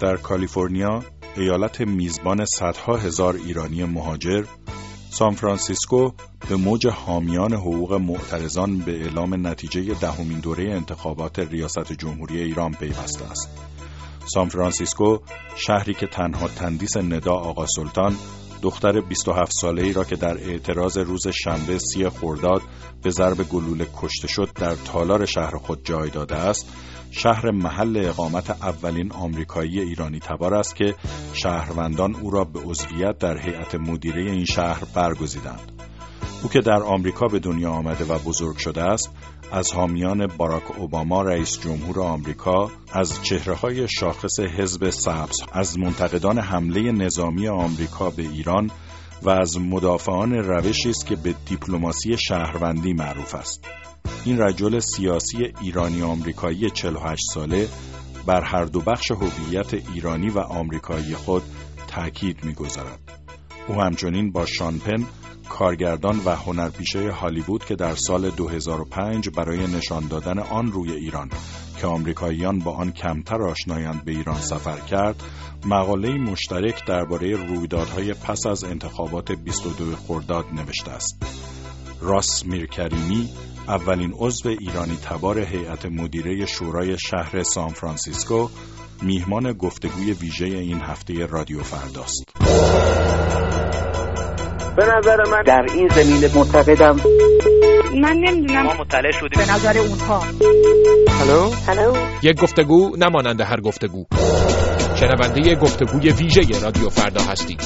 در کالیفرنیا، ایالت میزبان صدها هزار ایرانی مهاجر، سانفرانسیسکو به موج حامیان حقوق معترضان به اعلام نتیجه دهمین دوره انتخابات ریاست جمهوری ایران پیوسته است. سانفرانسیسکو، شهری که تنها تندیس ندا آقا سلطان، دختر 27 ساله‌ای را که در اعتراض روز شنبه 30 خرداد به ضرب گلوله کشته شد در تالار شهر خود جای داده است، شهر محل اقامت اولین آمریکایی ایرانی تبار است که شهروندان او را به عضویت در هیئت مدیره این شهر برگزیدند. او که در آمریکا به دنیا آمده و بزرگ شده است، از حامیان باراک اوباما رئیس جمهور آمریکا، از چهره‌های شاخص حزب سبز، از منتقدان حمله نظامی آمریکا به ایران و از مدافعان روشی است که به دیپلماسی شهروندی معروف است. این رجل سیاسی ایرانی آمریکایی 48 ساله بر هر دو بخش هویت ایرانی و آمریکایی خود تاکید می‌گذارد. او همچنین با شان پن، کارگردان و هنرپیشه هالیوود که در سال 2005 برای نشان دادن آن روی ایران که آمریکاییان با آن کمتر آشنایند به ایران سفر کرد، مقاله‌ای مشترک درباره رویدادهای پس از انتخابات 22 خرداد نوشته است. راس میرکریمی، اولین عضو ایرانی تبار هیئت مدیره شورای شهر سانفرانسیسکو، میهمان گفتگوی ویژه این هفته رادیو فرداست. به نظر من در این زمینه معتقدم من نمیدونم، ما مطلع شدیم به نظر اونها. هلو یک گفتگو نمانند هر گفتگو. شنونده گفتگوی ویژه رادیو فردا هستید.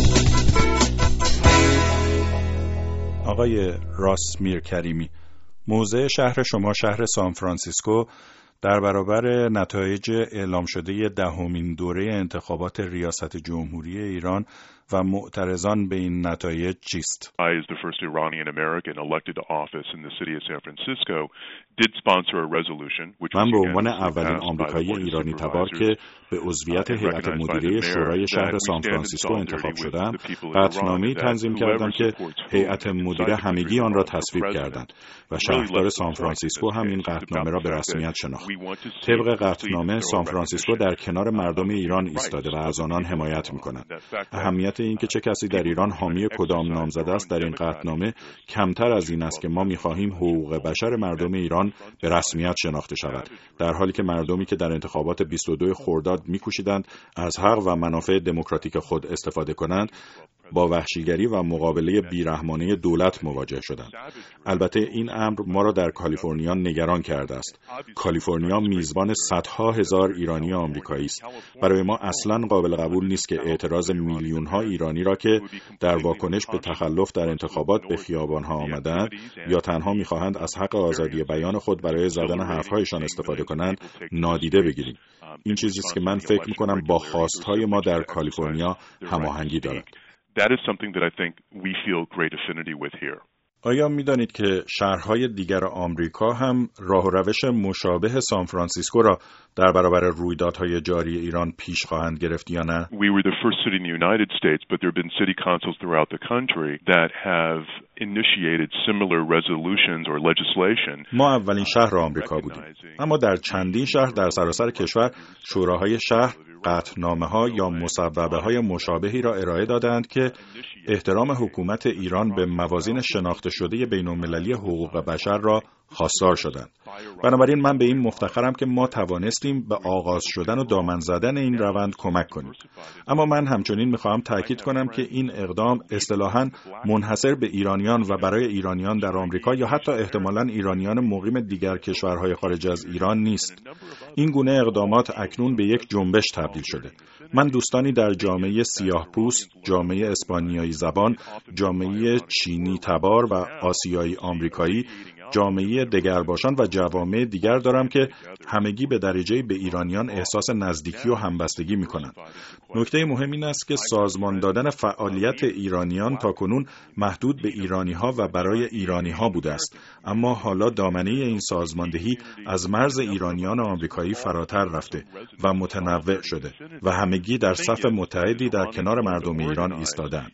آقای راس میرکریمی، موضع شهر شما، شهر سانفرانسیسکو، در برابر نتایج اعلام شده دهمین دوره انتخابات ریاست جمهوری ایران و معترضان به این نتایج چیست؟ I, as the first Iranian American elected to office in the city of San Francisco, did sponsor a resolution which من به عنوان اولین آمریکایی ایرانی تبار که به عضویت هیئت مدیره شورای شهر سانفرانسیسکو انتخاب شدم، قطعنامه‌ای تنظیم کردم که هیئت مدیره همگی آن را تصویب کردند و شهردار سانفرانسیسکو هم این قطعنامه را به رسمیت شناخت. طبق قطعنامه، سانفرانسیسکو در کنار مردم ایران ایستاده و از آنان حمایت می‌کند. اهمیت این که چه کسی در ایران حامی کدام نامزد است در این قطعنامه کمتر از این است که ما می‌خواهیم حقوق بشر مردم ایران به رسمیت شناخته شود، در حالی که مردمی که در انتخابات 22 خرداد می‌کوشیدند از حق و منافع دموکراتیک خود استفاده کنند، با وحشیگری و مقابله بیرحمانه دولت مواجه شدند. البته این امر ما را در کالیفرنیا نگران کرده است. کالیفرنیا میزبان صدها هزار ایرانی آمریکایی است. برای ما اصلاً قابل قبول نیست که اعتراض میلیون‌ها ایرانی را که در واکنش به تخلف در انتخابات به خیابان‌ها آمدند یا تنها می‌خواهند از حق آزادی بیان خود برای زدن حرف‌هایشان استفاده کنند نادیده بگیریم. این چیزی است که من فکر می‌کنم با خواست‌های ما در کالیفرنیا هماهنگی دارد. That is something that I think we feel great affinity with here. آیا می‌دانید که شهرهای دیگر آمریکا هم راه و روش مشابه سانفرانسیسکو را در برابر رویدادهای جاری ایران پیش خواهند گرفت یا نه؟ We were the first city in the United States, but there have been city councils throughout the country that have initiated similar resolutions or legislation. ما اولین شهر آمریکا بودیم، اما در چندین شهر در سراسر کشور شوراهای شهر قطعنامه‌ها یا مصوبه‌های مشابهی را ارائه دادند که احترام حکومت ایران به موازین شناخته شده بین‌المللی حقوق بشر را خواستار شدند. بنابراین من به این مفتخرم که ما توانستیم به آغاز شدن و دامن زدن این روند کمک کنیم. اما من همچنین می‌خواهم تاکید کنم که این اقدام اصطلاحاً منحصر به ایرانیان و برای ایرانیان در آمریکا یا حتی احتمالاً ایرانیان مقیم دیگر کشورهای خارج از ایران نیست. این گونه اقدامات اکنون به یک جنبش تبدیل شده. من دوستانی در جامعه سیاه‌پوست، جامعه اسپانیایی زبان، جامعه چینی تبار و آسیایی آمریکایی، جامعه دگرباشان و جوامع دیگر دارم که همگی به درجه‌ای به ایرانیان احساس نزدیکی و همبستگی می‌کنند. نکته مهم این است که سازمان دادن فعالیت ایرانیان تاکنون محدود به ایرانی‌ها و برای ایرانی‌ها بوده است، اما حالا دامنه این سازماندهی از مرز ایرانیان آمریکایی فراتر رفته و متنوع شده و همگی در صف متحدی در کنار مردم ایران ایستادند.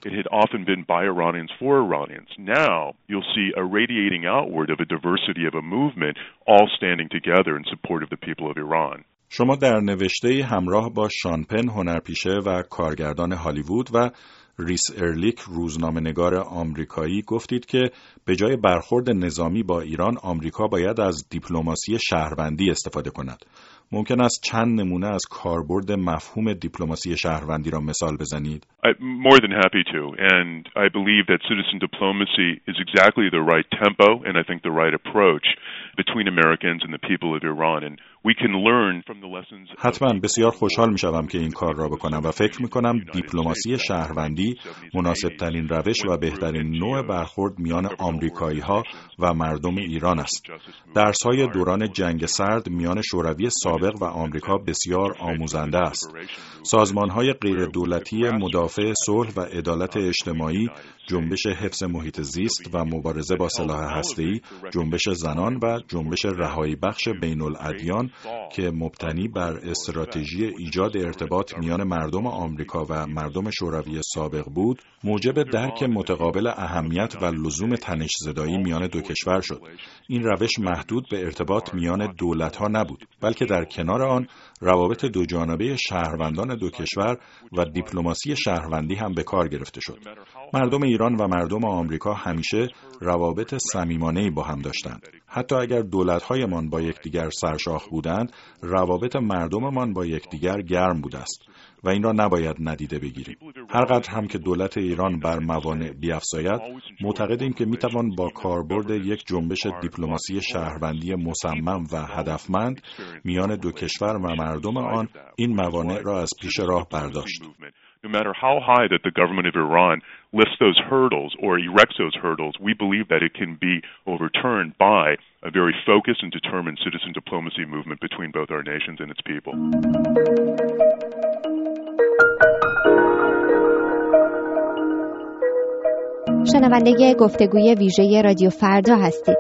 diversity of a movement all standing together in support of the people of Iran. شما در نوشته‌ای همراه با شان پن هنرپیشه و کارگردان هالیوود و ریس ارلیک روزنامه‌نگار آمریکایی گفتید که به جای برخورد نظامی با ایران، آمریکا باید از دیپلماسی شهروندی استفاده کند. ممکن است چند نمونه از کاربرد مفهوم دیپلماسی شهروندی را مثال بزنید؟ More than happy to, and I believe that citizen diplomacy is exactly the right tempo and I think the right approach between Americans and the people of Iran, and we can learn from the lessons. حتما بسیار خوشحال می‌شوم که این کار را بکنم و فکر می‌کنم دیپلماسی شهروندی مناسب‌ترین روش و بهترین نوع برخورد میان آمریکایی‌ها و مردم ایران است. درس‌های دوران جنگ سرد میان شوروی سابق و آمریکا بسیار آموزنده است. سازمان‌های غیردولتی مدافع صلح و عدالت اجتماعی، جنبش حفظ محیط زیست و مبارزه با سلاح هسته‌ای، جنبش زنان و جنبش رهایی بخش بین الادیان که مبتنی بر استراتژی ایجاد ارتباط میان مردم آمریکا و مردم شوروی سابق بود، موجب درک متقابل اهمیت و لزوم تنش‌زدایی میان دو کشور شد. این روش محدود به ارتباط میان دولت‌ها نبود، بلکه در کنار آن روابط دوجانبه شهروندان دو کشور و دیپلماسی شهروندی هم به کار گرفته شد. مردم ایران و مردم آمریکا همیشه روابط صمیمانه‌ای با هم داشتند. حتی اگر دولت‌هایمان با یکدیگر سرشاخ بودند، روابط مردممان با یکدیگر گرم بوده است و این را نباید ندیده بگیریم. هرقدر هم که دولت ایران بر موانع بیفزاید، معتقدیم که میتوان با کاربرد یک جنبش دیپلماسی شهروندی مصمم و هدفمند میان دو کشور و مردم آن این موانع را از پیش راه برداشت. No matter how high that the government of Iran lifts those hurdles or erects those hurdles, we believe that it can be overturned by a very focused and determined citizen diplomacy movement between both our nations and its people. شنونده گفتگوی ویژه رادیو فردا هستید.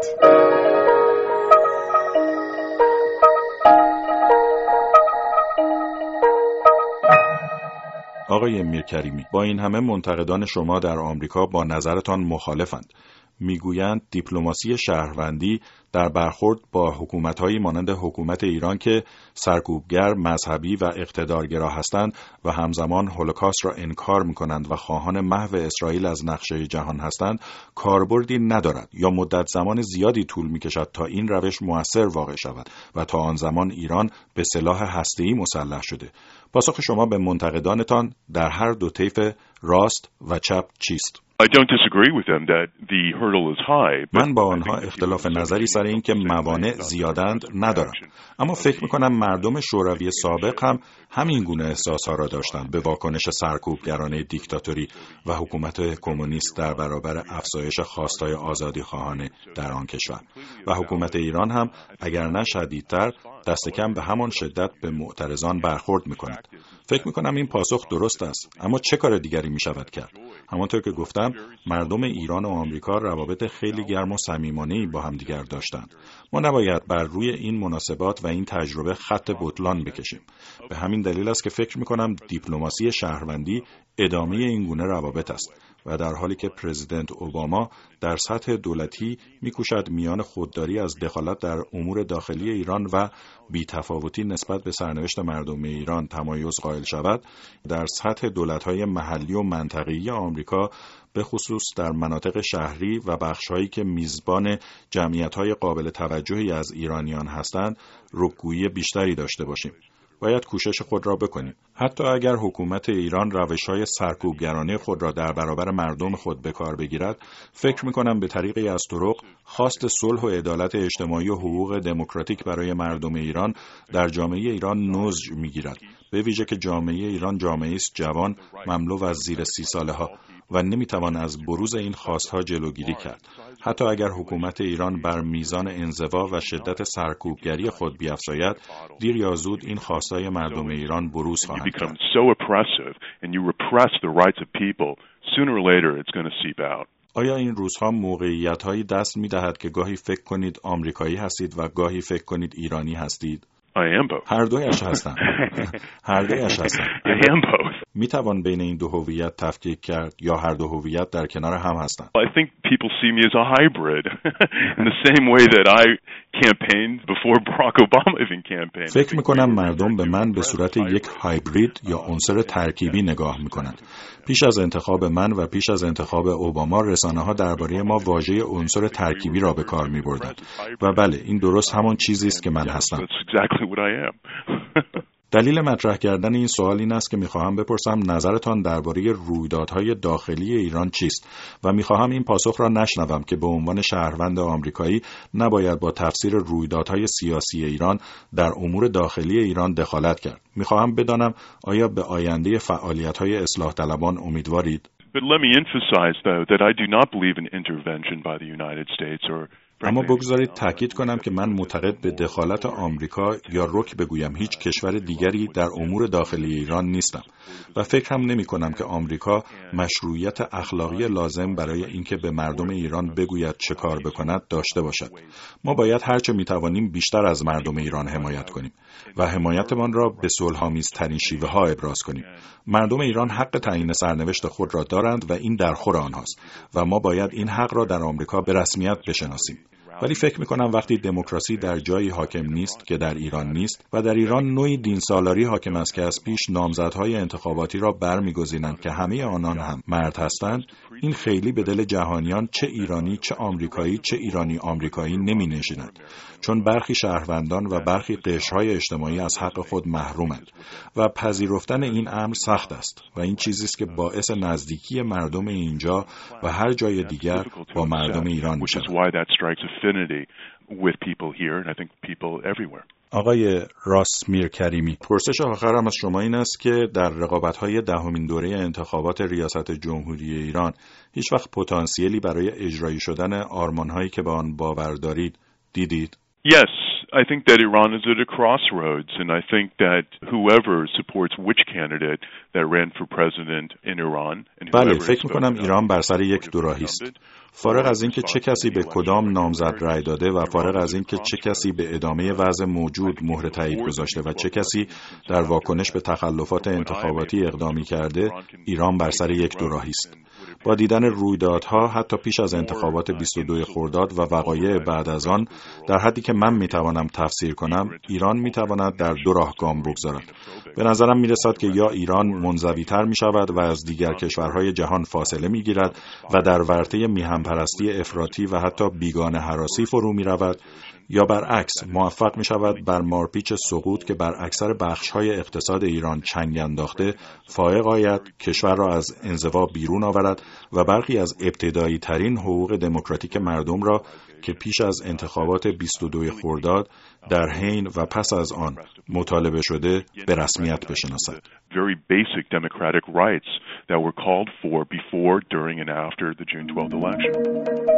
آقای میرکریمی، با این همه منتقدان شما در آمریکا با نظرتان مخالفند. میگویند دیپلماسی شهروندی در برخورد با حکومت‌هایی مانند حکومت ایران که سرکوبگر، مذهبی و اقتدارگرا هستند و همزمان هولوکاست را انکار می‌کنند و خواهان محو اسرائیل از نقشه جهان هستند، کاربردی ندارد یا مدت زمان زیادی طول می‌کشد تا این روش مؤثر واقع شود و تا آن زمان ایران به سلاح هسته‌ای مسلح شده. پاسخ شما به منتقدانتان در هر دو طیف راست و چپ چیست؟ I don't disagree with them that the hurdle is high. من با آنها اختلاف نظری سر این که موانع زیادند ندارم، اما فکر می‌کنم مردم شوروی سابق هم همین گونه احساس‌ها را داشتند به واکنش سرکوبگرانه دیکتاتوری و حکومت کمونیست در برابر افزایش خواستای آزادی‌خواهانه در آن کشور و حکومت ایران هم اگر نه شدیدتر دست کم به همان شدت به معترضان برخورد می‌کند. فکر می‌کنم این پاسخ درست است، اما چه کار دیگری می‌شود کرد؟ همانطور که گفتم، مردم ایران و آمریکا روابط خیلی گرم و صمیمانه‌ای با هم دیگر داشتند. ما نباید بر روی این مناسبات و این تجربه خط بطلان بکشیم. به همین دلیل است که فکر می‌کنم دیپلماسی شهروندی ادامه این گونه روابط است و در حالی که پرزیدنت اوباما در سطح دولتی می‌کوشد میان خودداری از دخالت در امور داخلی ایران و بی‌تفاوتی نسبت به سرنوشت مردم ایران تمایز قائل شود، در سطح دولت‌های محلی و منطقه‌ای آمریکا به خصوص در مناطق شهری و بخش‌هایی که میزبان جمعیت‌های قابل توجهی از ایرانیان هستند، رکگویی بیشتری داشته باشیم. باید کوشش خود را بکنیم. حتی اگر حکومت ایران روش‌های سرکوبگرانه خود را در برابر مردم خود به کار بگیرد، فکر می‌کنم به طریقی از طرق خواست صلح و عدالت اجتماعی و حقوق دموکراتیک برای مردم ایران در جامعه ایران نضج می‌گیرد. به ویژه که جامعه ایران جامعه‌ای است جوان، مملو از زیر 30 ساله‌ها و نمی‌توان از بروز این خواست‌ها جلوگیری کرد. حتی اگر حکومت ایران بر میزان انزوا و شدت سرکوبگری خود بیفزاید، دیر یا زود این خواست‌های مردم ایران بروز خواهند کرد. آیا این روزها موقعیت‌هایی دست می‌دهد که گاهی فکر کنید آمریکایی هستید و گاهی فکر کنید ایرانی هستید؟ I am both. هر دویش هستند. هر دویش هستند. I am both. میتوان بین این دو هویت تفکیک کرد یا هر دو هویت در کنار هم هستند؟ I think people see me as a hybrid in the same way that I campaigned before Barack Obama even campaigned. فکر میکنم مردم به من به صورت یک هایبرید یا عنصر ترکیبی نگاه میکنند. پیش از انتخاب من و پیش از انتخاب اوباما رسانه‌ها درباره ما واژه عنصر ترکیبی را به کار می‌بردند و بله این درست همان چیزی است که من هستم. دلیل مطرح کردن این سوال این است که می‌خواهم بپرسم نظرتان درباره رویدادهای داخلی ایران چیست و می‌خواهم این پاسخ را نشنوم که به عنوان شهروند آمریکایی نباید با تفسیر رویدادهای سیاسی ایران در امور داخلی ایران دخالت کرد. می‌خواهم بدانم آیا به آینده فعالیت‌های اصلاح طلبان امیدوارید؟ But let me emphasize though that I do not believe in intervention by the United States or اما بگذارید تاکید کنم که من معتقد به دخالت آمریکا یا رک بگویم هیچ کشور دیگری در امور داخلی ایران نیستم و فکر هم نمی کنم که آمریکا مشروعیت اخلاقی لازم برای اینکه به مردم ایران بگوید چه کار بکند داشته باشد. ما باید هرچه می توانیم بیشتر از مردم ایران حمایت کنیم و حمایتمان را به صلح‌آمیزترین شیوه ها ابراز کنیم. مردم ایران حق تعیین سرنوشت خود را دارند و این در خور آنهاست و ما باید این حق را در آمریکا به رسمیت بشناسیم. ولی فکر می‌کنم وقتی دموکراسی در جایی حاکم نیست که در ایران نیست و در ایران نوعی دینسالاری حاکم است که از پیش نامزدهای انتخاباتی را برمی‌گزینند که همه آنان هم مرد هستند، این خیلی به دل جهانیان چه ایرانی چه آمریکایی چه ایرانی آمریکایی نمی‌نشیند، چون برخی شهروندان و برخی قشرهای اجتماعی از حق خود محرومند و پذیرفتن این امر سخت است و این چیزی است که باعث نزدیکی مردم اینجا و هر جای دیگر با مردم ایران می‌شود. آقای راسمیر کریمی، پرسش آخرم از شما این است که در رقابت‌های دهمین دوره انتخابات ریاست جمهوری ایران هیچ وقت پتانسیلی برای اجرایی شدن آرمان‌هایی که به آن باور دارید دیدید؟ Yes, I think that Iran is at a crossroads, and I think that whoever supports which candidate that ran for president in Iran. بله، فکر می‌کنم ایران بر سر یک دوراهی است. فارغ از اینکه چه کسی به کدام نامزد رأی داده و فارغ از اینکه چه کسی به ادامه وضع موجود مهر تایید گذاشته و چه کسی در واکنش به تخلفات انتخاباتی اقدامی کرده، ایران بر سر یک دوراهی است. با دیدن رویدادها حتی پیش از انتخابات 22 خرداد و وقایع بعد از آن، در حدی که من میتوانم تفسیر کنم، ایران میتواند در دو راه گام بگذارد. به نظرم میرسد که یا ایران منزوی‌تر میشود و از دیگر کشورهای جهان فاصله میگیرد و در ورطه میهن‌پرستی افراطی و حتی بیگانه هراسی فرو میرود، یا برعکس موفق میشود بر مارپیچ سقوط که بر اکثر بخش‌های اقتصاد ایران چنگ انداخته فائق آید، کشور را از انزوا بیرون آورد و برخی از ابتدایی ترین حقوق دموکراتیک مردم را که پیش از انتخابات 22 خرداد در حین و پس از آن مطالبه شده به رسمیت بشناسد. Very basic democratic rights that were called for before, during and after the June 12th election.